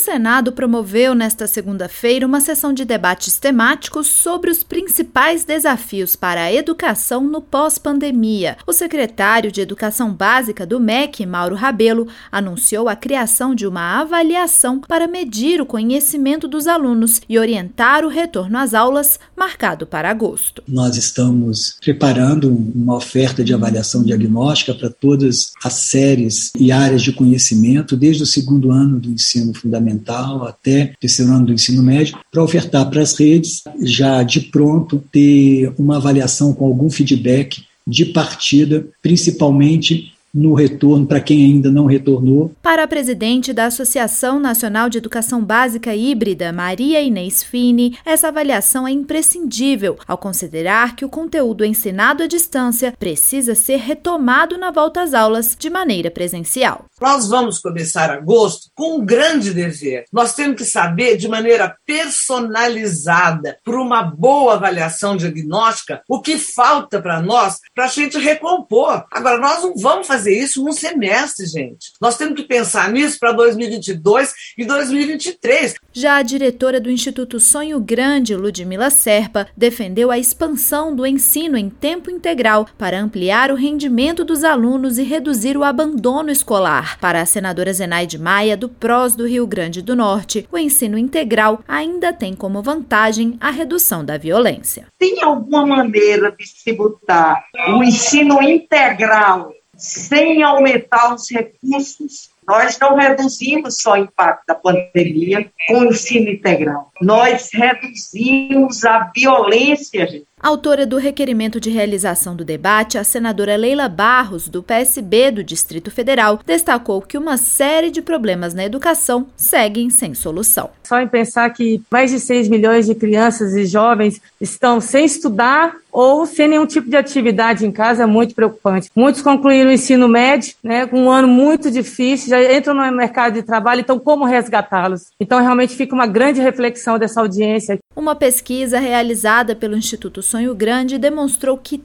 Senado promoveu nesta segunda-feira uma sessão de debates temáticos sobre os principais desafios para a educação no pós-pandemia. O secretário de Educação Básica do MEC, Mauro Rabelo, anunciou a criação de uma avaliação para medir o conhecimento dos alunos e orientar o retorno às aulas, marcado para agosto. Nós estamos preparando uma oferta de avaliação diagnóstica para todas as séries e áreas de conhecimento, desde o segundo ano do ensino fundamental até o terceiro ano do ensino médio, para ofertar para as redes, já de pronto, ter uma avaliação com algum feedback de partida, principalmente no retorno, para quem ainda não retornou. Para a presidente da Associação Nacional de Educação Básica Híbrida, Maria Inês Fini, essa avaliação é imprescindível ao considerar que o conteúdo ensinado à distância precisa ser retomado na volta às aulas de maneira presencial. Nós vamos começar agosto com um grande dever. Nós temos que saber de maneira personalizada, por uma boa avaliação diagnóstica, o que falta para nós, para a gente recompor. Agora, nós não vamos fazer isso num semestre, gente. Nós temos que pensar nisso para 2022 e 2023. Já a diretora do Instituto Sonho Grande, Ludmila Serpa, defendeu a expansão do ensino em tempo integral para ampliar o rendimento dos alunos e reduzir o abandono escolar. Para a senadora Zenaide Maia, do PROS do Rio Grande do Norte, o ensino integral ainda tem como vantagem a redução da violência. Tem alguma maneira de se botar o ensino integral sem aumentar os recursos? Nós não reduzimos só o impacto da pandemia com o ensino integral. Nós reduzimos a violência, gente. Autora do requerimento de realização do debate, a senadora Leila Barros, do PSB do Distrito Federal, destacou que uma série de problemas na educação seguem sem solução. Só em pensar que mais de 6 milhões de crianças e jovens estão sem estudar ou sem nenhum tipo de atividade em casa é muito preocupante. Muitos concluíram o ensino médio, com um ano muito difícil, já entram no mercado de trabalho, então como resgatá-los? Então realmente fica uma grande reflexão dessa audiência. Uma pesquisa realizada pelo Instituto Sonho Grande demonstrou que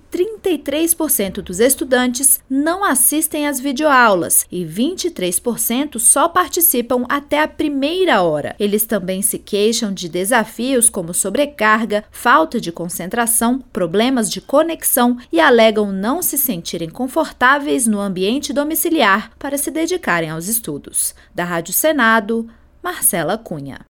33% dos estudantes não assistem às videoaulas e 23% só participam até a primeira hora. Eles também se queixam de desafios como sobrecarga, falta de concentração, problemas de conexão e alegam não se sentirem confortáveis no ambiente domiciliar para se dedicarem aos estudos. Da Rádio Senado, Marcela Cunha.